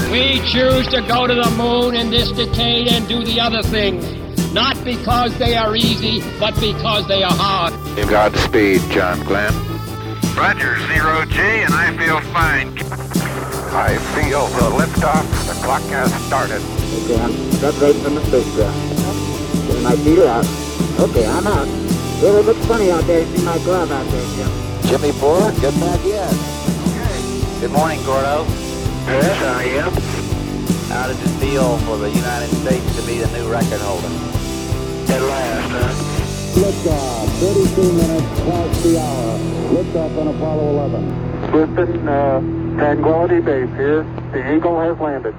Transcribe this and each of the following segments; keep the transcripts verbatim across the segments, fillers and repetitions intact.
We choose to go to the moon in this decade and do the other things, not because they are easy, but because they are hard. Godspeed, John Glenn. Roger, zero G, and I feel fine. I feel the liftoff. The clock has started. Okay, I'm separating from the spacecraft. Getting my feet out. Okay, I'm out. Really looks funny out there. See my glove out there, Jim. Jimmy Ford, get back in. Okay. Good morning, Gordo. Yes, I am. How does it feel for the United States to be the new record holder? At last, huh? Liftoff, thirty-two minutes past the hour. Liftoff on Apollo eleven. Houston, uh, Tranquility Base here. The Eagle has landed.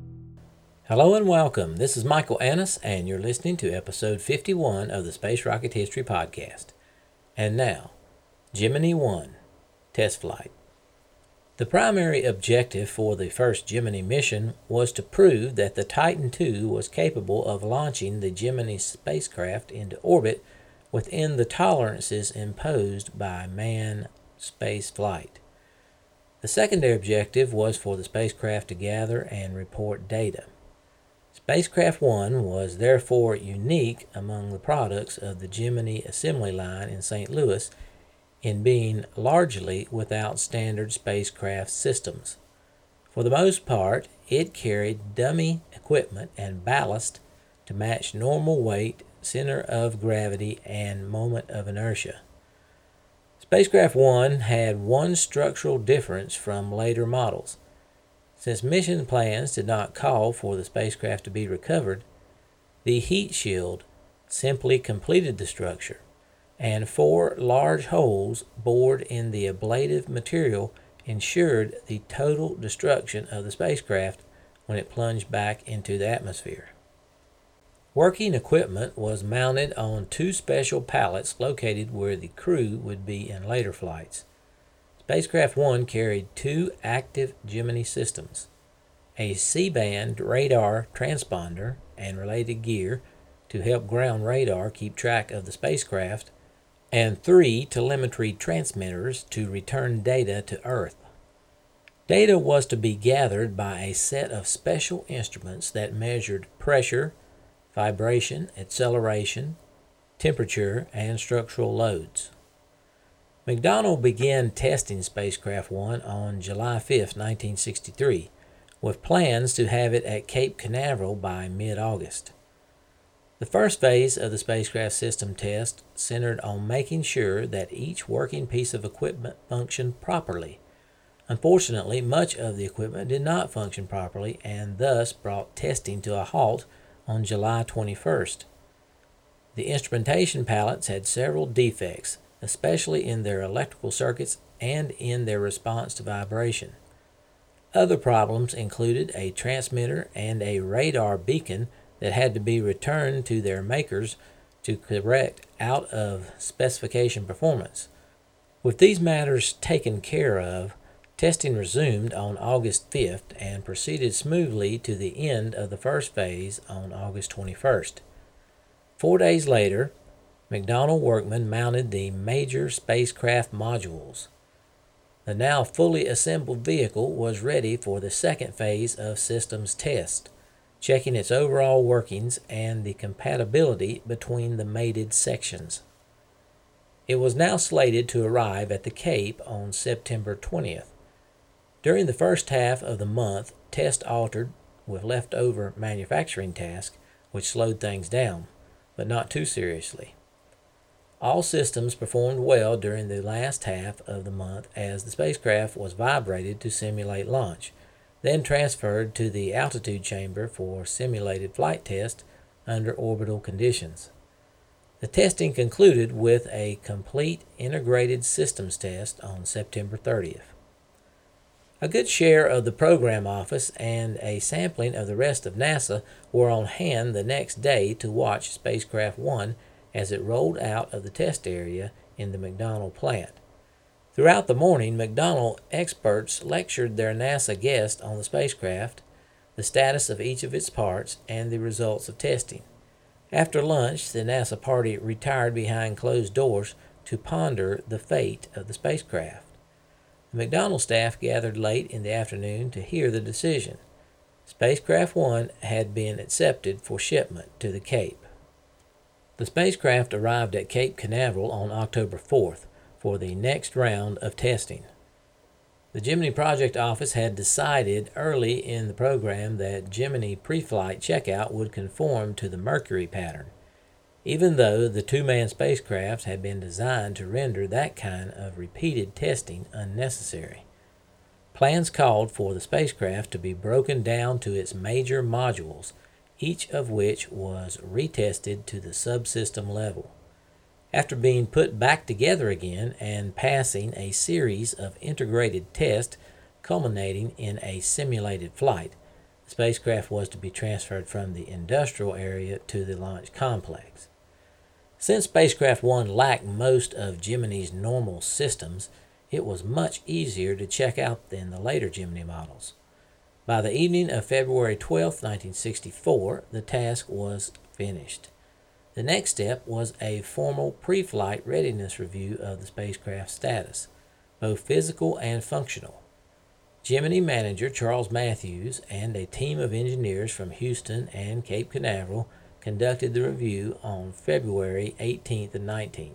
Hello and welcome. This is Michael Annis, and you're listening to episode fifty-one of the Space Rocket History Podcast. And now, Gemini one, Test Flight. The primary objective for the first Gemini mission was to prove that the Titan two was capable of launching the Gemini spacecraft into orbit within the tolerances imposed by manned space flight. The secondary objective was for the spacecraft to gather and report data. Spacecraft one was therefore unique among the products of the Gemini assembly line in Saint Louis in being largely without standard spacecraft systems. For the most part, it carried dummy equipment and ballast to match normal weight, center of gravity, and moment of inertia. Spacecraft one had one structural difference from later models. Since mission plans did not call for the spacecraft to be recovered, the heat shield simply completed the structure, and four large holes bored in the ablative material ensured the total destruction of the spacecraft when it plunged back into the atmosphere. Working equipment was mounted on two special pallets located where the crew would be in later flights. Spacecraft one carried two active Gemini systems, a C-band radar transponder and related gear to help ground radar keep track of the spacecraft, and three telemetry transmitters to return data to Earth. Data was to be gathered by a set of special instruments that measured pressure, vibration, acceleration, temperature, and structural loads. McDonnell began testing Spacecraft one on July fifth, nineteen sixty-three, with plans to have it at Cape Canaveral by mid-August. The first phase of the spacecraft system test centered on making sure that each working piece of equipment functioned properly. Unfortunately, much of the equipment did not function properly and thus brought testing to a halt on July twenty-first. The instrumentation pallets had several defects, especially in their electrical circuits and in their response to vibration. Other problems included a transmitter and a radar beacon that had to be returned to their makers to correct out of specification performance. With these matters taken care of, testing resumed on August fifth and proceeded smoothly to the end of the first phase on August twenty-first. Four days later, McDonnell workmen mounted the major spacecraft modules. The now fully assembled vehicle was ready for the second phase of systems test, checking its overall workings and the compatibility between the mated sections. It was now slated to arrive at the Cape on September twentieth. During the first half of the month, tests altered with leftover manufacturing tasks, which slowed things down, but not too seriously. All systems performed well during the last half of the month as the spacecraft was vibrated to simulate launch, then transferred to the altitude chamber for simulated flight test under orbital conditions. The testing concluded with a complete integrated systems test on September thirtieth. A good share of the program office and a sampling of the rest of NASA were on hand the next day to watch Spacecraft one as it rolled out of the test area in the McDonnell plant. Throughout the morning, McDonnell experts lectured their NASA guests on the spacecraft, the status of each of its parts, and the results of testing. After lunch, the NASA party retired behind closed doors to ponder the fate of the spacecraft. The McDonnell staff gathered late in the afternoon to hear the decision. Spacecraft one had been accepted for shipment to the Cape. The spacecraft arrived at Cape Canaveral on October fourth for the next round of testing. The Gemini Project Office had decided early in the program that Gemini pre-flight checkout would conform to the Mercury pattern, even though the two-man spacecraft had been designed to render that kind of repeated testing unnecessary. Plans called for the spacecraft to be broken down to its major modules, each of which was retested to the subsystem level. After being put back together again and passing a series of integrated tests culminating in a simulated flight, the spacecraft was to be transferred from the industrial area to the launch complex. Since Spacecraft one lacked most of Gemini's normal systems, it was much easier to check out than the later Gemini models. By the evening of February twelfth, nineteen sixty-four, the task was finished. The next step was a formal pre-flight readiness review of the spacecraft's status, both physical and functional. Gemini manager Charles Matthews and a team of engineers from Houston and Cape Canaveral conducted the review on February eighteenth and nineteenth.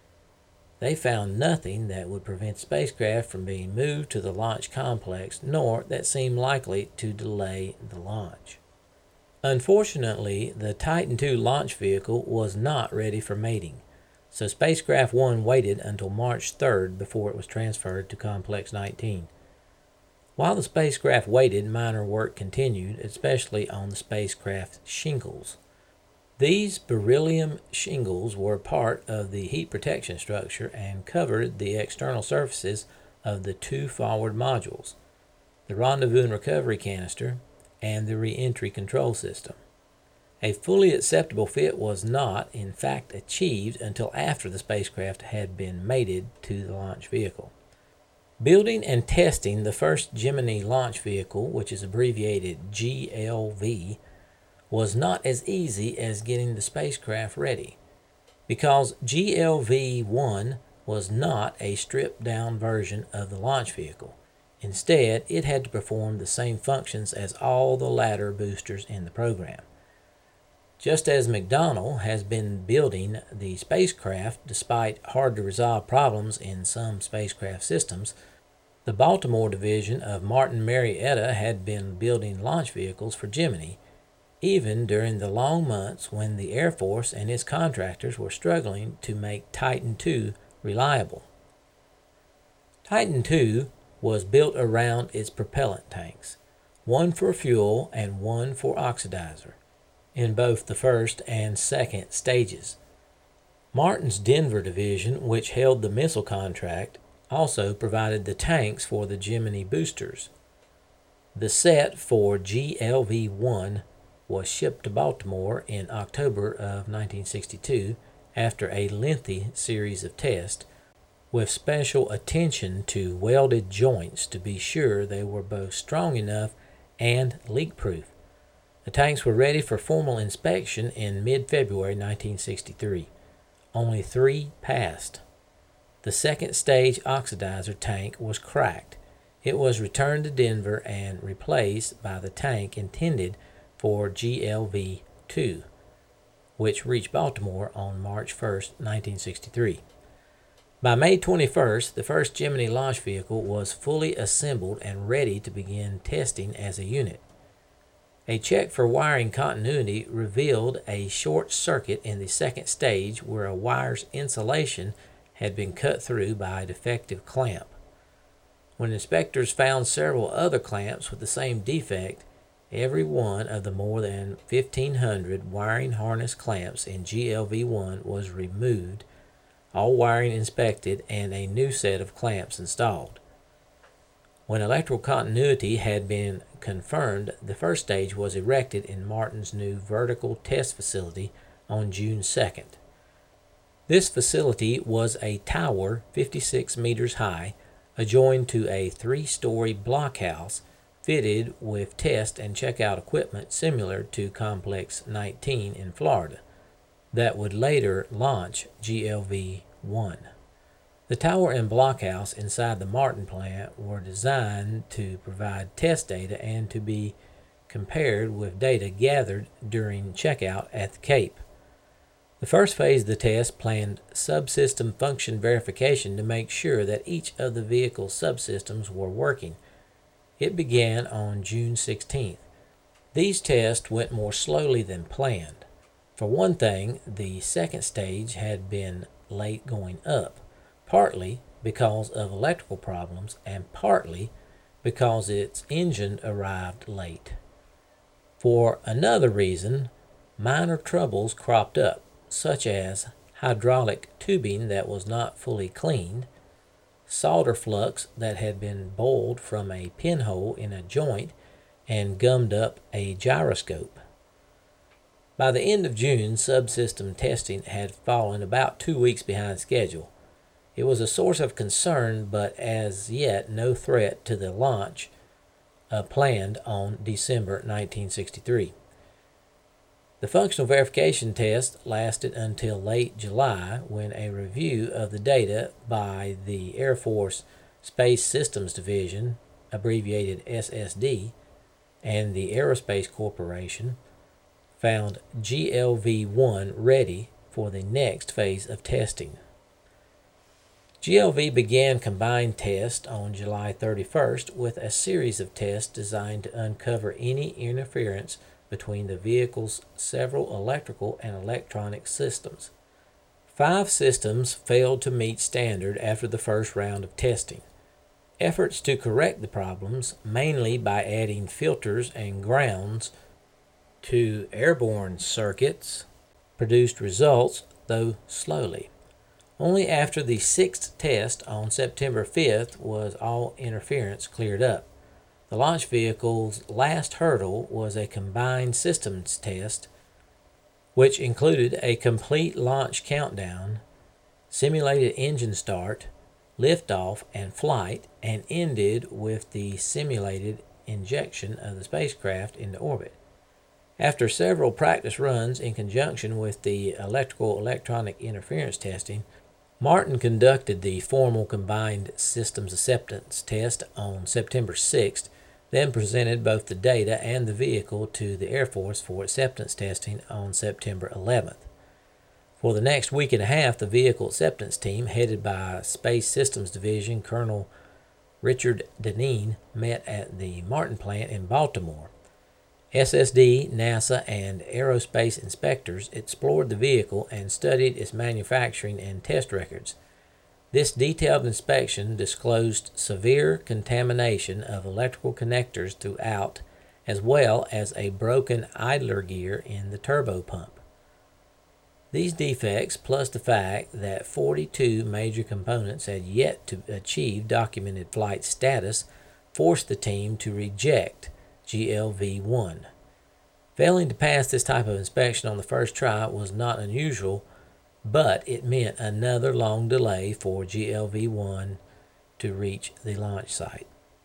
They found nothing that would prevent the spacecraft from being moved to the launch complex, nor that seemed likely to delay the launch. Unfortunately, the Titan two launch vehicle was not ready for mating, so Spacecraft one waited until March third before it was transferred to Complex nineteen. While the spacecraft waited, minor work continued, especially on the spacecraft's shingles. These beryllium shingles were part of the heat protection structure and covered the external surfaces of the two forward modules, the rendezvous and recovery canister, and the re-entry control system. A fully acceptable fit was not, in fact, achieved until after the spacecraft had been mated to the launch vehicle. Building and testing the first Gemini launch vehicle, which is abbreviated G L V, was not as easy as getting the spacecraft ready, because G L V one was not a stripped-down version of the launch vehicle. Instead, it had to perform the same functions as all the latter boosters in the program. Just as McDonnell has been building the spacecraft despite hard-to-resolve problems in some spacecraft systems, the Baltimore division of Martin Marietta had been building launch vehicles for Gemini, even during the long months when the Air Force and its contractors were struggling to make Titan two reliable. Titan two was built around its propellant tanks, one for fuel and one for oxidizer, in both the first and second stages. Martin's Denver division, which held the missile contract, also provided the tanks for the Gemini boosters. The set for G L V one was shipped to Baltimore in October of nineteen sixty-two after a lengthy series of tests, with special attention to welded joints to be sure they were both strong enough and leak-proof. The tanks were ready for formal inspection in mid-February nineteen sixty-three. Only three passed. The second stage oxidizer tank was cracked. It was returned to Denver and replaced by the tank intended for G L V two, which reached Baltimore on March first, nineteen sixty-three. By May twenty-first, the first Gemini launch vehicle was fully assembled and ready to begin testing as a unit. A check for wiring continuity revealed a short circuit in the second stage where a wire's insulation had been cut through by a defective clamp. When inspectors found several other clamps with the same defect, every one of the more than fifteen hundred wiring harness clamps in G L V one was removed, all wiring inspected, and a new set of clamps installed. When electrical continuity had been confirmed, the first stage was erected in Martin's new vertical test facility on June second. This facility was a tower fifty-six meters high, adjoined to a three-story blockhouse fitted with test and checkout equipment similar to Complex nineteen in Florida, that would later launch G L V one. The tower and blockhouse inside the Martin plant were designed to provide test data and to be compared with data gathered during checkout at the Cape. The first phase of the test planned subsystem function verification to make sure that each of the vehicle's subsystems were working. It began on June sixteenth. These tests went more slowly than planned. For one thing, the second stage had been late going up, partly because of electrical problems and partly because its engine arrived late. For another reason, minor troubles cropped up, such as hydraulic tubing that was not fully cleaned, solder flux that had been boiled from a pinhole in a joint and gummed up a gyroscope. By the end of June, subsystem testing had fallen about two weeks behind schedule. It was a source of concern, but as yet no threat to the launch uh, planned on December nineteen sixty-three. The functional verification test lasted until late July, when a review of the data by the Air Force Space Systems Division, abbreviated S S D, and the Aerospace Corporation found G L V one ready for the next phase of testing. G L V began combined test on July thirty-first with a series of tests designed to uncover any interference between the vehicle's several electrical and electronic systems. Five systems failed to meet standard after the first round of testing. Efforts to correct the problems, mainly by adding filters and grounds to airborne circuits, produced results, though slowly. Only after the sixth test on September fifth was all interference cleared up. The launch vehicle's last hurdle was a combined systems test, which included a complete launch countdown, simulated engine start, liftoff, and flight, and ended with the simulated injection of the spacecraft into orbit. After several practice runs in conjunction with the electrical electronic interference testing, Martin conducted the formal combined systems acceptance test on September sixth, then presented both the data and the vehicle to the Air Force for acceptance testing on September eleventh. For the next week and a half, the vehicle acceptance team, headed by Space Systems Division Colonel Richard Deneen, met at the Martin plant in Baltimore. S S D, NASA, and aerospace inspectors explored the vehicle and studied its manufacturing and test records. This detailed inspection disclosed severe contamination of electrical connectors throughout, as well as a broken idler gear in the turbo pump. These defects, plus the fact that forty-two major components had yet to achieve documented flight status, forced the team to reject G L V one. Failing to pass this type of inspection on the first try was not unusual, but it meant another long delay for G L V one to reach the launch site.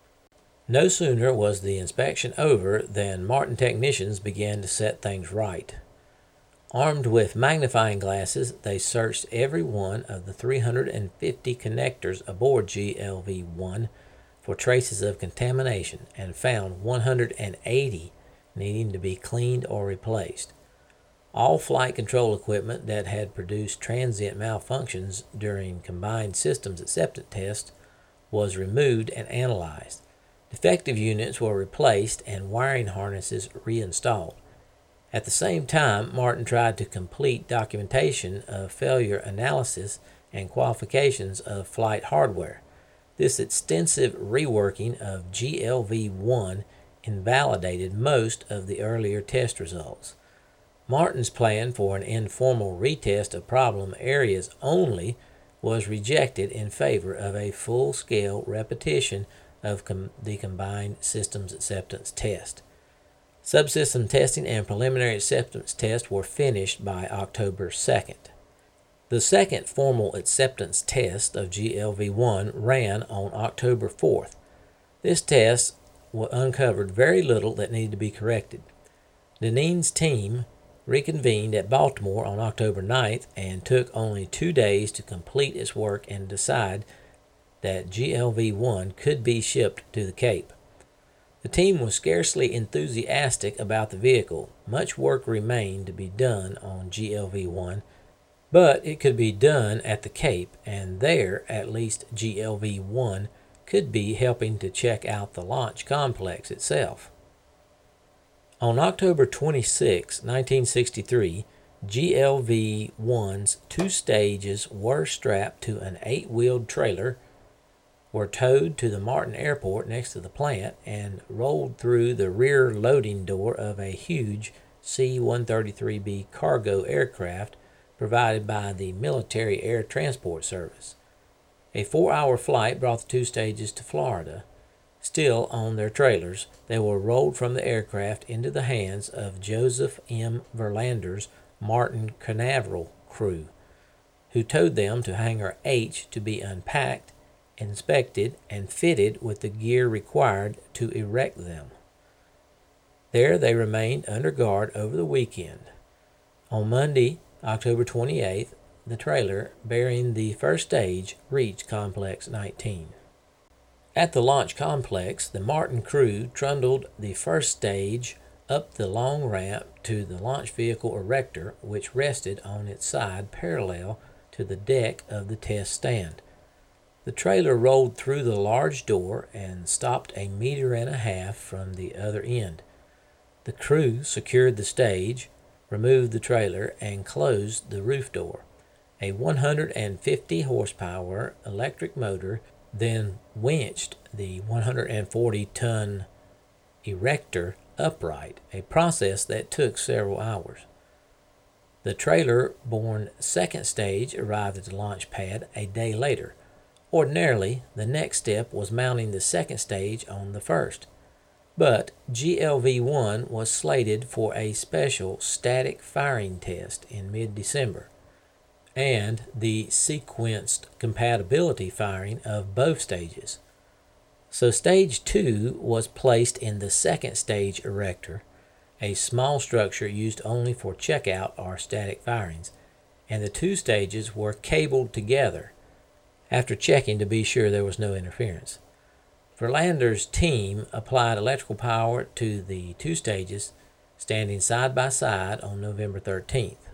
No sooner was the inspection over than Martin technicians began to set things right. Armed with magnifying glasses, they searched every one of the three hundred fifty connectors aboard G L V one for traces of contamination and found one hundred eighty needing to be cleaned or replaced. All flight control equipment that had produced transient malfunctions during combined systems acceptance tests was removed and analyzed. Defective units were replaced and wiring harnesses reinstalled. At the same time, Martin tried to complete documentation of failure analysis and qualifications of flight hardware. This extensive reworking of G L V one invalidated most of the earlier test results. Martin's plan for an informal retest of problem areas only was rejected in favor of a full-scale repetition of com- the combined systems acceptance test. Subsystem testing and preliminary acceptance tests were finished by October second. The second formal acceptance test of G L V one ran on October fourth. This test uncovered very little that needed to be corrected. Deneen's team reconvened at Baltimore on October ninth and took only two days to complete its work and decide that G L V one could be shipped to the Cape. The team was scarcely enthusiastic about the vehicle. Much work remained to be done on G L V one, but it could be done at the Cape, and there at least G L V one could be helping to check out the launch complex itself. On October twenty-sixth, nineteen sixty-three, G L V one's two stages were strapped to an eight-wheeled trailer, were towed to the Martin Airport next to the plant, and rolled through the rear loading door of a huge C one thirty-three B cargo aircraft provided by the Military Air Transport Service. A four-hour flight brought the two stages to Florida. Still on their trailers, they were rolled from the aircraft into the hands of Joseph M. Verlander's Martin Canaveral crew, who towed them to Hangar H to be unpacked, inspected, and fitted with the gear required to erect them. There they remained under guard over the weekend. On Monday, October twenty-eighth, the trailer bearing the first stage reached Complex nineteen. At the launch complex, the Martin crew trundled the first stage up the long ramp to the launch vehicle erector, which rested on its side parallel to the deck of the test stand. The trailer rolled through the large door and stopped a meter and a half from the other end. The crew secured the stage, removed the trailer, and closed the roof door. A one hundred fifty horsepower electric motor then winched the one hundred forty ton erector upright, a process that took several hours. The trailer-borne second stage arrived at the launch pad a day later. Ordinarily, the next step was mounting the second stage on the first, but G L V one was slated for a special static firing test in mid-December, and the sequenced compatibility firing of both stages. So stage two was placed in the second stage erector, a small structure used only for checkout or static firings, and the two stages were cabled together after checking to be sure there was no interference. Verlander's team applied electrical power to the two stages, standing side by side on November thirteenth.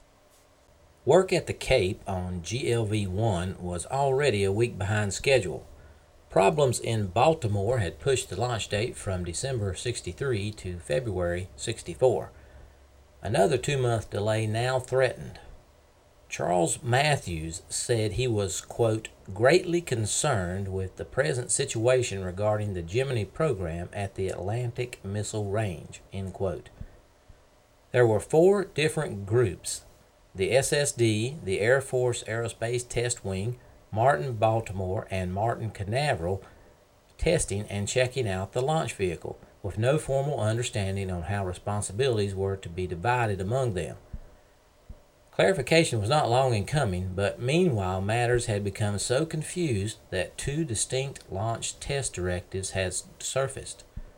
Work at the Cape on G L V one was already a week behind schedule. Problems in Baltimore had pushed the launch date from December sixty-three to February sixty-four. Another two-month delay now threatened. Charles Matthews said he was, quote, greatly concerned with the present situation regarding the Gemini program at the Atlantic Missile Range, end quote. There were four different groups: the S S D, the Air Force Aerospace Test Wing, Martin Baltimore, and Martin Canaveral, testing and checking out the launch vehicle, with no formal understanding on how responsibilities were to be divided among them. Clarification was not long in coming, but meanwhile matters had become so confused that two distinct launch test directives had surfaced.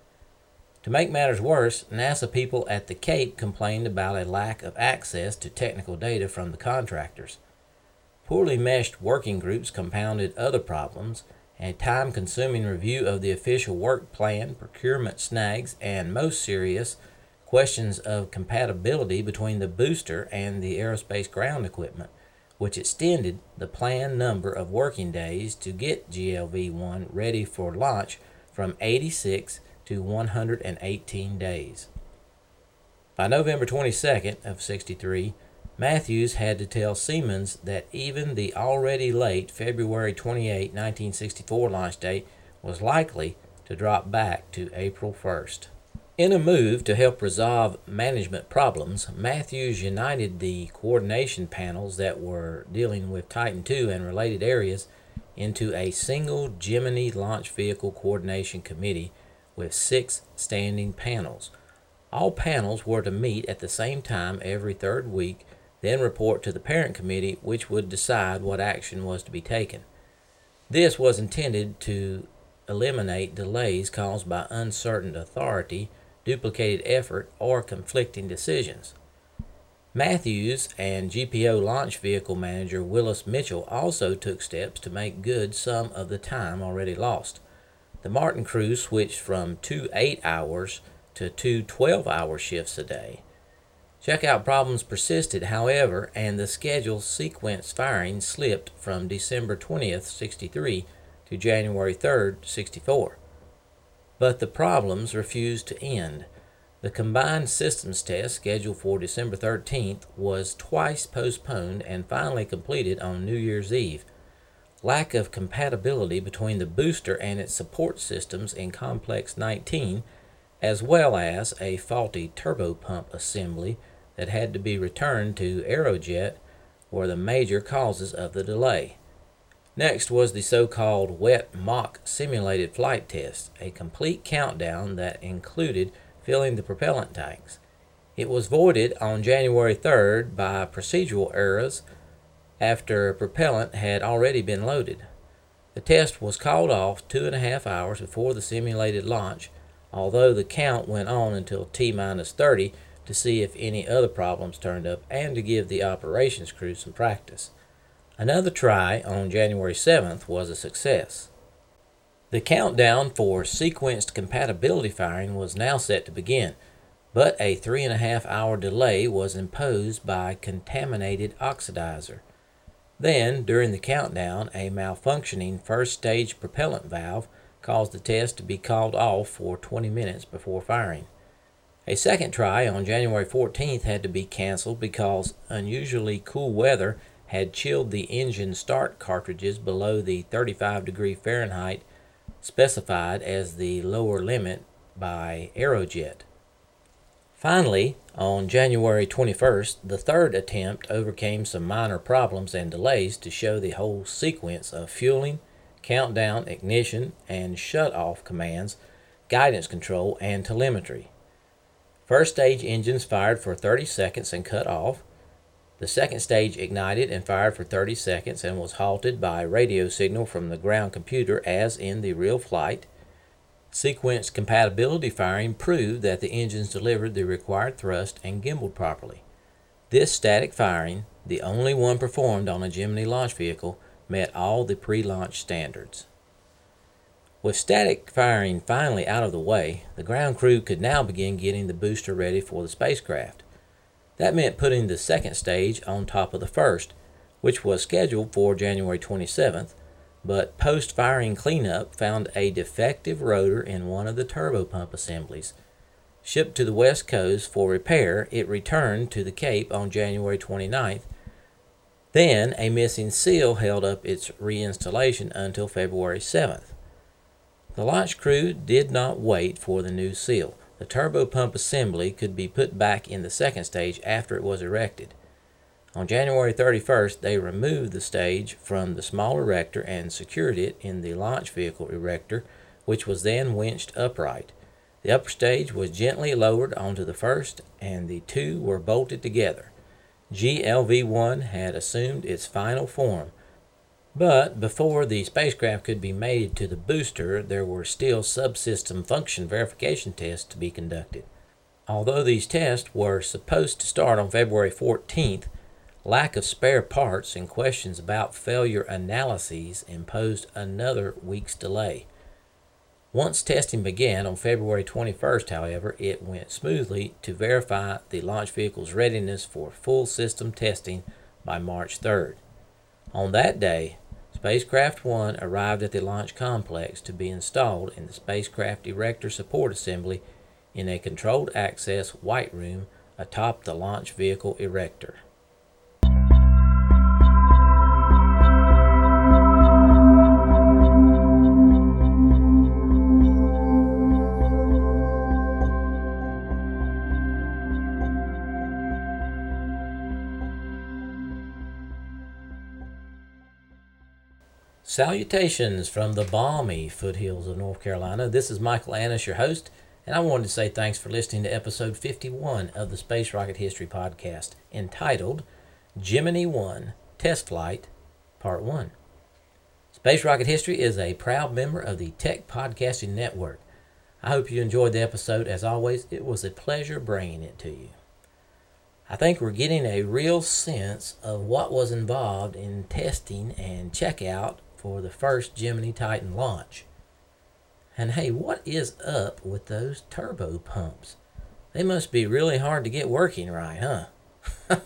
To make matters worse, NASA people at the Cape complained about a lack of access to technical data from the contractors. Poorly meshed working groups compounded other problems. A time-consuming review of the official work plan, procurement snags, and most serious, questions of compatibility between the booster and the aerospace ground equipment, which extended the planned number of working days to get G L V one ready for launch from eighty-six to one hundred eighteen days. By November twenty-second of sixty-three, Matthews had to tell Siemens that even the already late February twenty-eighth, nineteen sixty-four launch date was likely to drop back to April first. In a move to help resolve management problems, Matthews united the coordination panels that were dealing with Titan two and related areas into a single Gemini Launch Vehicle Coordination Committee with six standing panels. All panels were to meet at the same time every third week, then report to the parent committee, which would decide what action was to be taken. This was intended to eliminate delays caused by uncertain authority, duplicated effort, or conflicting decisions. Matthews and G P O launch vehicle manager Willis Mitchell also took steps to make good some of the time already lost. the Martin crew switched from two eight hours to two twelve-hour shifts a day. Checkout problems persisted, however, and the scheduled sequence firing slipped from December twentieth, sixty-three to January third, sixty-four. But the problems refused to end. The combined systems test scheduled for December thirteenth was twice postponed and finally completed on New Year's Eve. Lack of compatibility between the booster and its support systems in Complex nineteen, as well as a faulty turbopump assembly that had to be returned to Aerojet, were the major causes of the delay. Next was the so-called wet mock simulated flight test, a complete countdown that included filling the propellant tanks. It was voided on January third by procedural errors after propellant had already been loaded. The test was called off two and a half hours before the simulated launch, although the count went on until T minus thirty to see if any other problems turned up and to give the operations crew some practice. Another try on January seventh was a success. The countdown for sequenced compatibility firing was now set to begin, but a three and a half hour delay was imposed by contaminated oxidizer. Then, during the countdown, a malfunctioning first stage propellant valve caused the test to be called off for twenty minutes before firing. A second try on January fourteenth had to be canceled because unusually cool weather had chilled the engine start cartridges below the thirty-five degree Fahrenheit specified as the lower limit by Aerojet. Finally, on January twenty-first, the third attempt overcame some minor problems and delays to show the whole sequence of fueling, countdown, ignition, and shut-off commands, guidance control, and telemetry. First stage engines fired for thirty seconds and cut off. The second stage ignited and fired for thirty seconds and was halted by radio signal from the ground computer as in the real flight. Sequence compatibility firing proved that the engines delivered the required thrust and gimbaled properly. This static firing, the only one performed on a Gemini launch vehicle, met all the pre-launch standards. With static firing finally out of the way, the ground crew could now begin getting the booster ready for the spacecraft. That meant putting the second stage on top of the first, which was scheduled for January twenty-seventh, but post-firing cleanup found a defective rotor in one of the turbopump assemblies. Shipped to the West Coast for repair, it returned to the Cape on January twenty-ninth. Then a missing seal held up its reinstallation until February seventh. The launch crew did not wait for the new seal. The turbopump assembly could be put back in the second stage after it was erected. On January thirty-first, they removed the stage from the small erector and secured it in the launch vehicle erector, which was then winched upright. The upper stage was gently lowered onto the first, and the two were bolted together. G L V one had assumed its final form. But before the spacecraft could be mated to the booster, there were still subsystem function verification tests to be conducted. Although these tests were supposed to start on February fourteenth, lack of spare parts and questions about failure analyses imposed another week's delay. Once testing began on February twenty-first, however, it went smoothly to verify the launch vehicle's readiness for full system testing by March third. On that day, Spacecraft one arrived at the launch complex to be installed in the spacecraft erector support assembly in a controlled access white room atop the launch vehicle erector. Salutations from the balmy foothills of North Carolina. This is Michael Annis, your host, and I wanted to say thanks for listening to episode fifty-one of the Space Rocket History Podcast, entitled Gemini one Test Flight, Part one. Space Rocket History is a proud member of the Tech Podcasting Network. I hope you enjoyed the episode. As always, it was a pleasure bringing it to you. I think we're getting a real sense of what was involved in testing and checkout for the first Gemini Titan launch. And hey, what is up with those turbo pumps? They must be really hard to get working right, huh?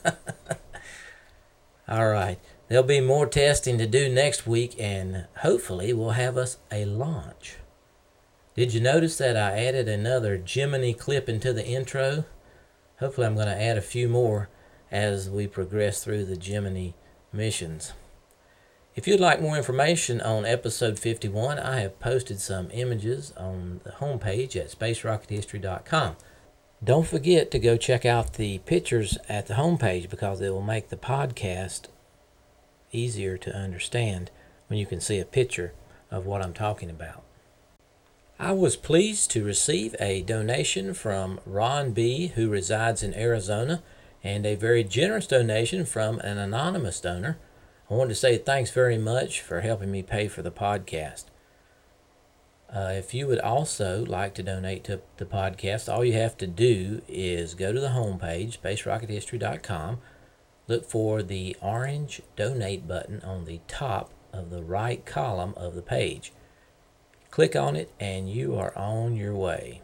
All right, there'll be more testing to do next week, and hopefully we'll have us a launch. Did you notice that I added another Gemini clip into the intro? Hopefully I'm going to add a few more as we progress through the Gemini missions. If you'd like more information on episode fifty-one, I have posted some images on the homepage at space rocket history dot com. Don't forget to go check out the pictures at the homepage because it will make the podcast easier to understand when you can see a picture of what I'm talking about. I was pleased to receive a donation from Ron B., who resides in Arizona, and a very generous donation from an anonymous donor. I wanted to say thanks very much for helping me pay for the podcast. Uh, if you would also like to donate to the podcast, all you have to do is go to the homepage, space rocket history dot com, look for the orange donate button on the top of the right column of the page. Click on it and you are on your way.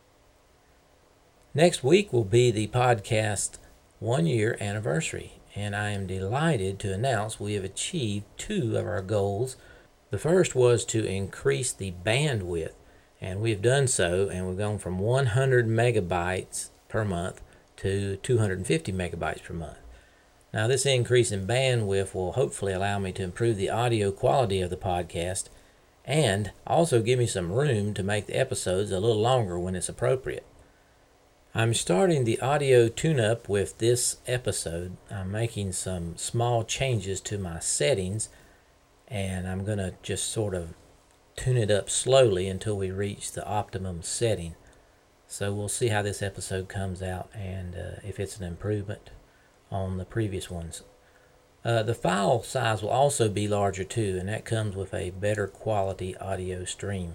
Next week will be the podcast one year anniversary, and I am delighted to announce we have achieved two of our goals. The first was to increase the bandwidth, and we've done so, and we've gone from one hundred megabytes per month to two hundred fifty megabytes per month. Now, this increase in bandwidth will hopefully allow me to improve the audio quality of the podcast and also give me some room to make the episodes a little longer when it's appropriate. I'm starting the audio tune-up with this episode. I'm making some small changes to my settings, and I'm going to just sort of tune it up slowly until we reach the optimum setting. So we'll see how this episode comes out and uh, if it's an improvement on the previous ones. Uh, the file size will also be larger too, and that comes with a better quality audio stream.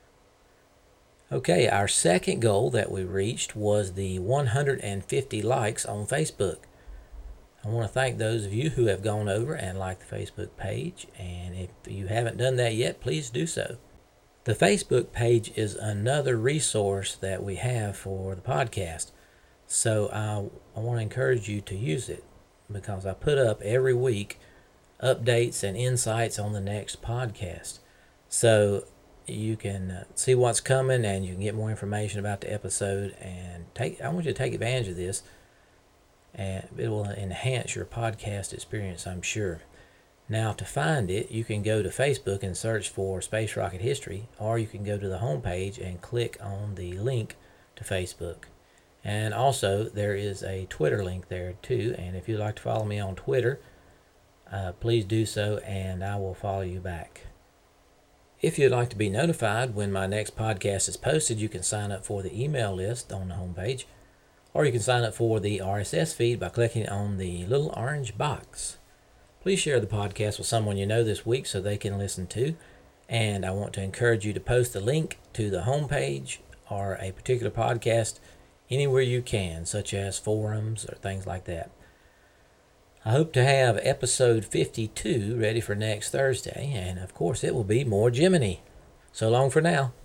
Okay, our second goal that we reached was the one hundred fifty likes on Facebook. I want to thank those of you who have gone over and liked the Facebook page, and if you haven't done that yet, please do so. The Facebook page is another resource that we have for the podcast, so I, I want to encourage you to use it because I put up every week updates and insights on the next podcast. So you can uh, see what's coming and you can get more information about the episode, and take. I want you to take advantage of this. And it will enhance your podcast experience, I'm sure. Now, to find it, you can go to Facebook and search for Space Rocket History, or you can go to the homepage and click on the link to Facebook. And also, there is a Twitter link there too, and if you'd like to follow me on Twitter, uh, please do so, and I will follow you back. If you'd like to be notified when my next podcast is posted, you can sign up for the email list on the homepage. Or you can sign up for the R S S feed by clicking on the little orange box. Please share the podcast with someone you know this week so they can listen too. And I want to encourage you to post the link to the homepage or a particular podcast anywhere you can, such as forums or things like that. I hope to have episode fifty-two ready for next Thursday, and of course it will be more Gemini. So long for now.